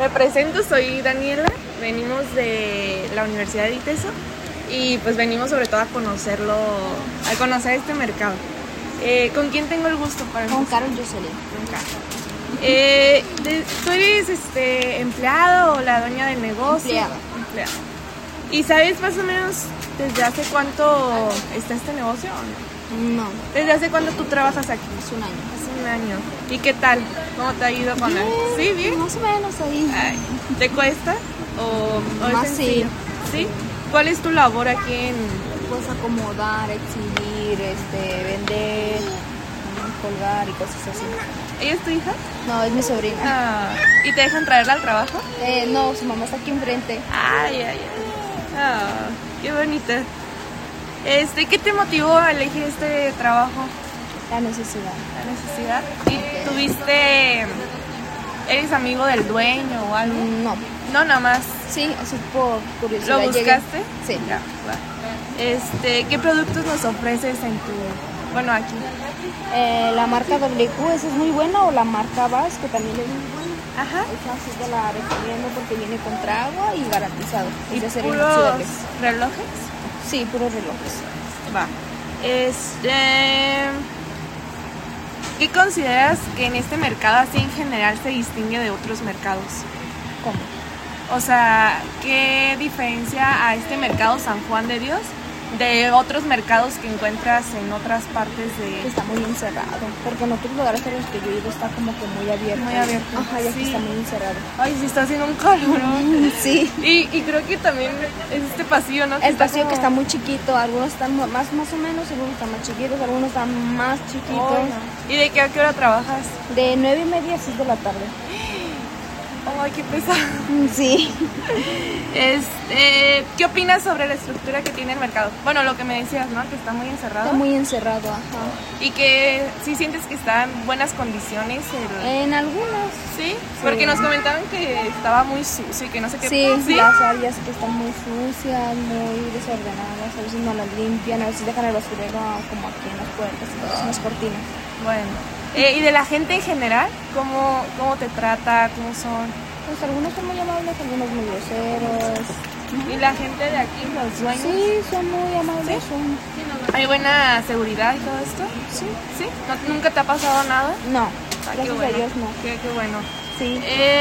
Me presento, soy Daniela, venimos de la Universidad de ITESO y pues venimos sobre todo a conocer este mercado. ¿Con quién tengo el gusto para Con empezar? Carol Jocelyn. Con Carol. ¿Tú eres empleado o la dueña del negocio? Empleada. ¿Y sabes más o menos desde hace cuánto está este negocio o no? No, ¿Desde hace cuánto tú trabajas aquí? es un año. Hace un año. ¿Y qué tal? ¿Cómo te ha ido con él? ¿Sí, bien? Más o menos ahí. Ay, ¿te cuesta? ¿O es Más sencillo? ¿Sí? ¿Cuál es tu labor aquí en...? Pues acomodar, exhibir, vender, colgar y cosas así. ¿Ella es tu hija? No, es mi sobrina. Ah, ¿y te dejan traerla al trabajo? No, su mamá está aquí enfrente. Ay, ay, ay. Ah, qué bonita. ¿Qué te motivó a elegir este trabajo? La necesidad. La necesidad. ¿Y eres amigo del dueño o algo? No. No, nada más. Sí, así por curiosidad. ¿Lo buscaste? Sí. Ya, va. ¿Qué productos nos ofreces aquí? La marca WQ, esa es muy buena, o la marca Bass, que también es muy buena. Ajá. Esa sí te la recomiendo porque viene contra agua y garantizado. ¿Y Es de acero puros inoxidable. relojes? Sí, puros relojes. Va. ¿Qué consideras que en este mercado así en general se distingue de otros mercados? ¿Cómo? O sea, ¿qué diferencia a este mercado San Juan de Dios de otros mercados que encuentras en otras partes de...? Está muy encerrado, porque en otros lugares a los que yo he ido está como que muy abierto. Muy abierto. Ajá, y aquí Sí. está muy encerrado. Ay, sí está haciendo un calorón. Sí. Y creo que también es este pasillo, ¿no? El pasillo que está muy chiquito, algunos están más o menos, algunos están más chiquitos, algunos están más chiquitos. Ay, no. ¿Y de qué a qué hora trabajas? De 9:30 a 6 de la tarde. Ay, qué pesado. Sí. ¿Qué opinas sobre la estructura que tiene el mercado? Bueno, lo que me decías, ¿no? Que está muy encerrado. Está muy encerrado, ajá. Y que sí sientes que está en buenas condiciones. En algunas. ¿Sí? Porque nos comentaban que estaba muy sucio y que no sé qué. Sí, las áreas que están muy sucias, muy desordenadas, a veces no las limpian, a veces dejan el basurero como aquí en las puertas, en las cortinas. Bueno. ¿Y de la gente en general? ¿Cómo te trata? ¿Cómo son? Pues algunos son muy amables, algunos muy groseros. ¿Y la gente de aquí, los dueños? Sí, son muy amables. ¿Sí? ¿Hay buena seguridad y todo esto? Sí. ¿Sí? ¿Nunca te ha pasado nada? No, Ah, qué gracias bueno. a Dios no. Qué bueno. Sí.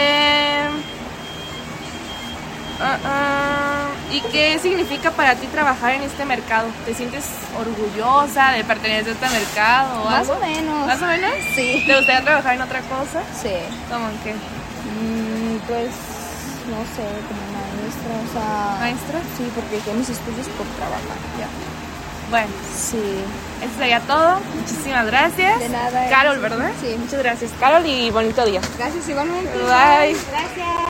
¿Y qué significa para ti trabajar en este mercado? ¿Te sientes orgullosa de pertenecer a este mercado o Más algo? o menos. ¿Más o menos? Sí. ¿Te gustaría trabajar en otra cosa? Sí. ¿Cómo en qué? Pues, no sé, como maestra, o sea... ¿Maestra? Sí, porque yo mis estudios por trabajar, ya. Bueno, Sí. eso sería todo. Muchísimas gracias. De nada. Carol, ¿verdad? Sí. Muchas gracias, Carol, y bonito día. Gracias igualmente. Bye. Gracias.